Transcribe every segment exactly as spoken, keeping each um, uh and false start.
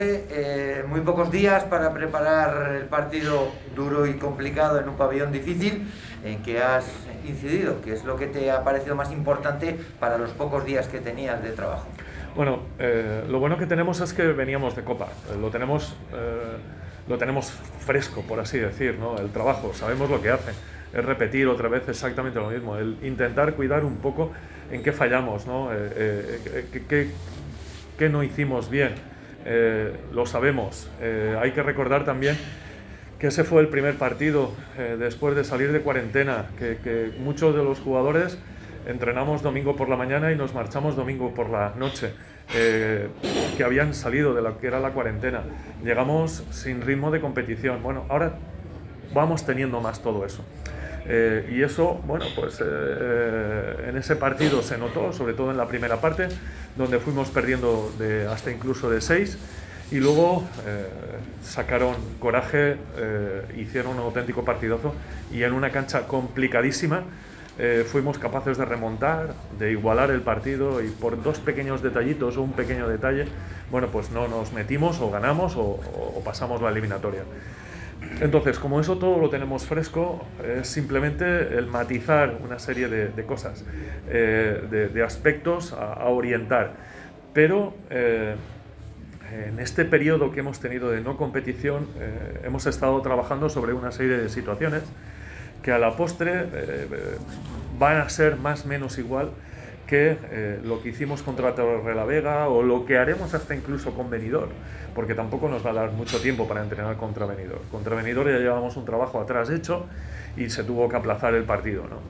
Eh, muy pocos días para preparar el partido duro y complicado en un pabellón difícil. ¿En qué has incidido? ¿Qué es lo que te ha parecido más importante para los pocos días que tenías de trabajo? Bueno, eh, lo bueno que tenemos es que veníamos de Copa, eh, lo tenemos, eh, lo tenemos fresco, por así decir, ¿no? El trabajo, sabemos lo que hace, es repetir otra vez exactamente lo mismo, el intentar cuidar un poco en qué fallamos, ¿no? Eh, eh, qué, qué, qué no hicimos bien, eh, lo sabemos. Eh, hay que recordar también que ese fue el primer partido eh, después de salir de cuarentena, que, que muchos de los jugadores entrenamos domingo por la mañana y nos marchamos domingo por la noche, eh, que habían salido de lo que era la cuarentena. Llegamos sin ritmo de competición. Bueno, ahora vamos teniendo más todo eso. Eh, y eso, bueno, pues eh, en ese partido se notó, sobre todo en la primera parte, donde fuimos perdiendo de, hasta incluso de seis. Y luego eh, sacaron coraje, eh, hicieron un auténtico partidazo y en una cancha complicadísima eh, fuimos capaces de remontar, de igualar el partido y por dos pequeños detallitos o un pequeño detalle, bueno, pues no nos metimos o ganamos o, o pasamos la eliminatoria. Entonces, como eso todo lo tenemos fresco, es simplemente el matizar una serie de, de cosas, eh, de, de aspectos a, a orientar. Pero eh, en este periodo que hemos tenido de no competición, eh, hemos estado trabajando sobre una serie de situaciones que a la postre eh, van a ser más o menos igual que eh, lo que hicimos contra Torrelavega o lo que haremos hasta incluso con Benidorm, porque tampoco nos va a dar mucho tiempo para entrenar contra Benidorm. Contra Benidorm ya llevamos un trabajo atrás hecho y se tuvo que aplazar el partido, ¿no?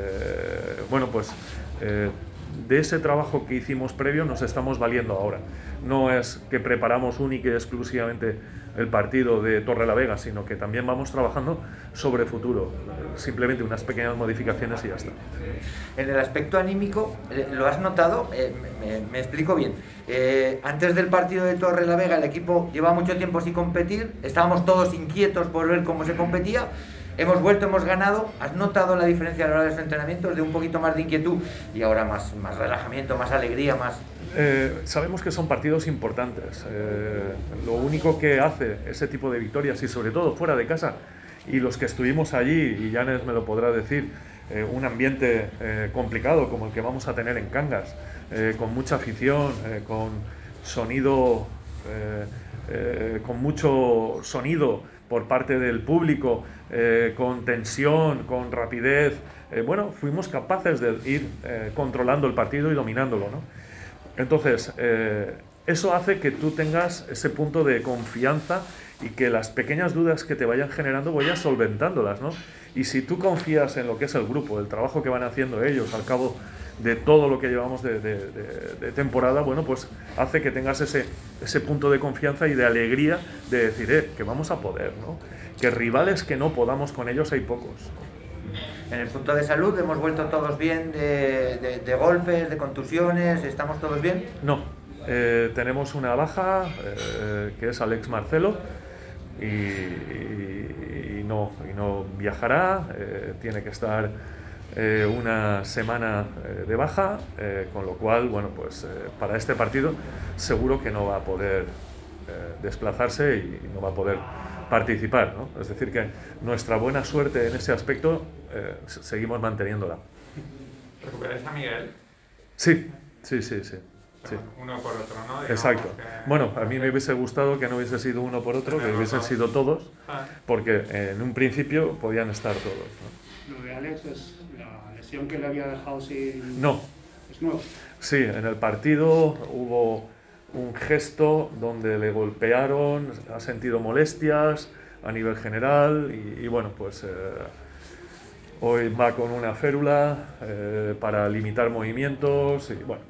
Eh, bueno, pues eh, de ese trabajo que hicimos previo nos estamos valiendo ahora. No es que preparamos única y exclusivamente el partido de Torrelavega, sino que también vamos trabajando sobre futuro, simplemente unas pequeñas modificaciones y ya está. En el aspecto anímico, ¿lo has notado? Eh, me, me explico bien. Eh, antes del partido de Torrelavega el equipo lleva mucho tiempo sin competir, estábamos todos inquietos por ver cómo se competía. Hemos vuelto, hemos ganado. ¿Has notado la diferencia a la hora de los entrenamientos? De un poquito más de inquietud y ahora más, más relajamiento, más alegría, más... Eh, sabemos que son partidos importantes. Eh, lo único que hace ese tipo de victorias, y sobre todo fuera de casa, y los que estuvimos allí, y Yanes me lo podrá decir, eh, un ambiente eh, complicado como el que vamos a tener en Cangas, eh, con mucha afición, eh, con sonido, eh, eh, con mucho sonido por parte del público, eh, con tensión, con rapidez. Eh, bueno, fuimos capaces de ir eh, controlando el partido y dominándolo, ¿no? Entonces, eh, eso hace que tú tengas ese punto de confianza y que las pequeñas dudas que te vayan generando vayas solventándolas, ¿no? Y si tú confías en lo que es el grupo, el trabajo que van haciendo ellos al cabo de todo lo que llevamos de, de, de, de temporada, bueno, pues hace que tengas ese, ese punto de confianza y de alegría de decir, eh, que vamos a poder, ¿no? Que rivales que no podamos con ellos hay pocos. En el punto de salud, ¿hemos vuelto todos bien de, de, de golpes, de contusiones? ¿Estamos todos bien? No, eh, tenemos una baja, eh, que es Alex Marcelo, y, y, y, no, y no viajará, eh, tiene que estar eh, una semana eh, de baja, eh, con lo cual, bueno, pues eh, para este partido seguro que no va a poder eh, desplazarse y, y no va a poder participar, ¿no? Es decir, que nuestra buena suerte en ese aspecto eh, seguimos manteniéndola. ¿Recuperáis a Miguel? Sí, sí, sí, sí. Sí. Uno por otro, ¿no? Digamos. Exacto. Que... Bueno, a mí me hubiese gustado que no hubiese sido uno por otro, que hubiesen sido todos, porque en un principio podían estar todos, ¿no? Lo de Alex es la lesión que le había dejado sin... No. ¿Es nuevo? Sí, en el partido hubo un gesto donde le golpearon, ha sentido molestias a nivel general y, y bueno, pues eh, hoy va con una férula eh, para limitar movimientos y bueno.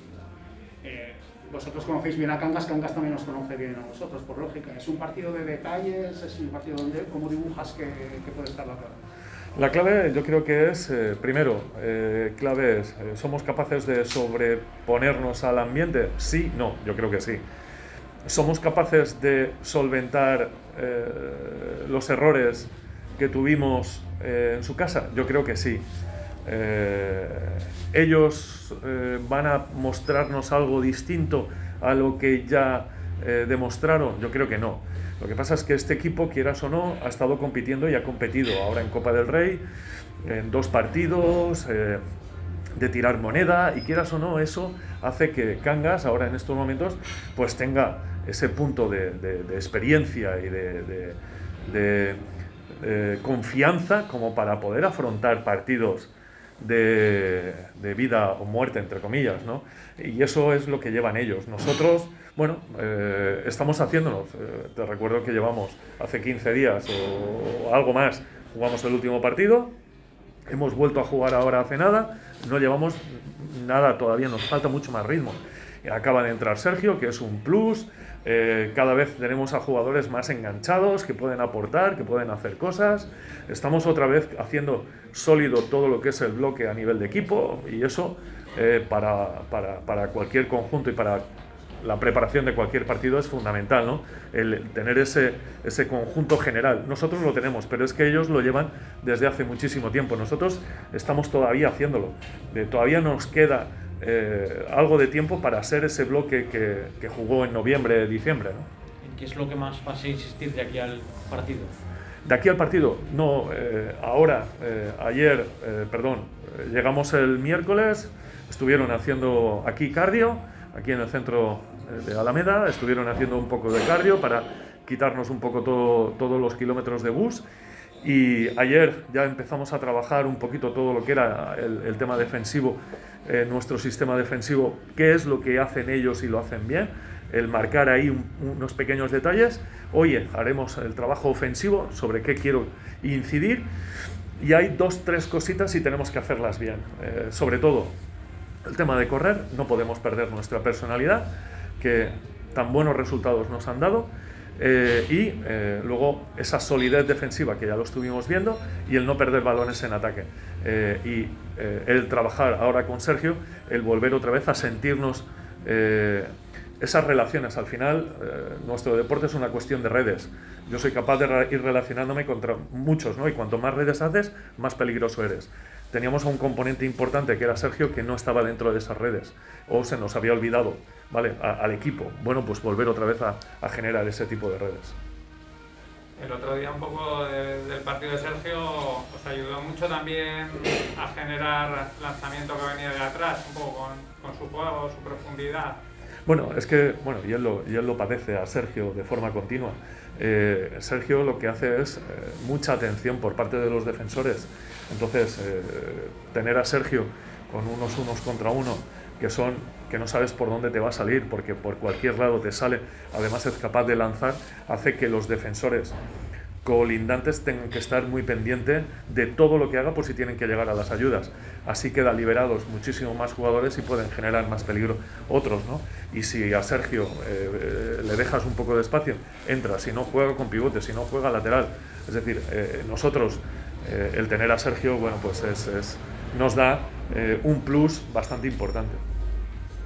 Eh, vosotros conocéis bien a Cangas, Cangas también os conoce bien a vosotros, por lógica. ¿Es un partido de detalles? ¿Es un partido donde, cómo dibujas que, que puede estar la clave? La clave yo creo que es, eh, primero, eh, clave es, eh, ¿somos capaces de sobreponernos al ambiente? Sí, no, yo creo que sí. ¿Somos capaces de solventar eh, los errores que tuvimos eh, en su casa? Yo creo que sí. Eh, ellos eh, van a mostrarnos algo distinto a lo que ya eh, demostraron? Yo creo que no. Lo que pasa es que este equipo, quieras o no, ha estado compitiendo y ha competido ahora en Copa del Rey, en dos partidos, eh, de tirar moneda, y quieras o no, eso hace que Cangas ahora en estos momentos pues tenga ese punto de, de, de experiencia y de, de, de, de confianza como para poder afrontar partidos de, de vida o muerte, entre comillas, ¿no? Y eso es lo que llevan ellos. Nosotros, bueno, eh, estamos haciéndonos. Eh, te recuerdo que llevamos hace quince días o, o algo más, jugamos el último partido, hemos vuelto a jugar ahora hace nada, no llevamos nada todavía, nos falta mucho más ritmo. Acaba de entrar Sergio, que es un plus, eh, cada vez tenemos a jugadores más enganchados, que pueden aportar, que pueden hacer cosas, estamos otra vez haciendo sólido todo lo que es el bloque a nivel de equipo, y eso eh, para, para, para cualquier conjunto y para la preparación de cualquier partido es fundamental, ¿no? El tener ese, ese conjunto general. Nosotros lo tenemos, pero es que ellos lo llevan desde hace muchísimo tiempo. Nosotros estamos todavía haciéndolo. Eh, todavía nos queda eh, algo de tiempo para ser ese bloque que, que jugó en noviembre, diciembre, ¿no? ¿En qué es lo que más vas a insistir de aquí al partido? De aquí al partido, no, eh, ahora, eh, ayer, eh, perdón, eh, llegamos el miércoles, estuvieron haciendo aquí cardio, aquí en el centro de Alameda, estuvieron haciendo un poco de cardio para quitarnos un poco todo, todos los kilómetros de bus, y ayer ya empezamos a trabajar un poquito todo lo que era el, el tema defensivo, eh, nuestro sistema defensivo, qué es lo que hacen ellos y lo hacen bien, el marcar ahí un, unos pequeños detalles. Oye, haremos el trabajo ofensivo sobre qué quiero incidir, y hay dos, tres cositas y tenemos que hacerlas bien, eh, sobre todo el tema de correr. No podemos perder nuestra personalidad, que tan buenos resultados nos han dado, eh, y eh, luego esa solidez defensiva que ya lo estuvimos viendo, y el no perder balones en ataque, eh, y eh, el trabajar ahora con Sergio, el volver otra vez a sentirnos eh, esas relaciones. Al final eh, nuestro deporte es una cuestión de redes. Yo soy capaz de re- ir relacionándome contra muchos, ¿no? Y cuanto más redes haces, más peligroso eres. Teníamos a un componente importante que era Sergio, que no estaba dentro de esas redes, o se nos había olvidado, ¿vale? A, al equipo. Bueno, pues volver otra vez a, a generar ese tipo de redes. El otro día un poco de, del partido de Sergio os ayudó mucho también a generar lanzamiento que venía de atrás, un poco con, con su juego, su profundidad. Bueno, es que, bueno, y él lo, y él lo padece a Sergio de forma continua. Eh, Sergio lo que hace es eh, mucha atención por parte de los defensores. Entonces, eh, tener a Sergio con unos unos contra uno, que son, que no sabes por dónde te va a salir, porque por cualquier lado te sale, además es capaz de lanzar, hace que los defensores colindantes tengan que estar muy pendientes de todo lo que haga por si tienen que llegar a las ayudas. Así quedan liberados muchísimo más jugadores y pueden generar más peligro otros, ¿no? Y si a Sergio eh, eh, le dejas un poco de espacio, entra, si no juega con pivote, si no juega lateral. Es decir, eh, nosotros, eh, el tener a Sergio, bueno, pues es, es, nos da eh, un plus bastante importante.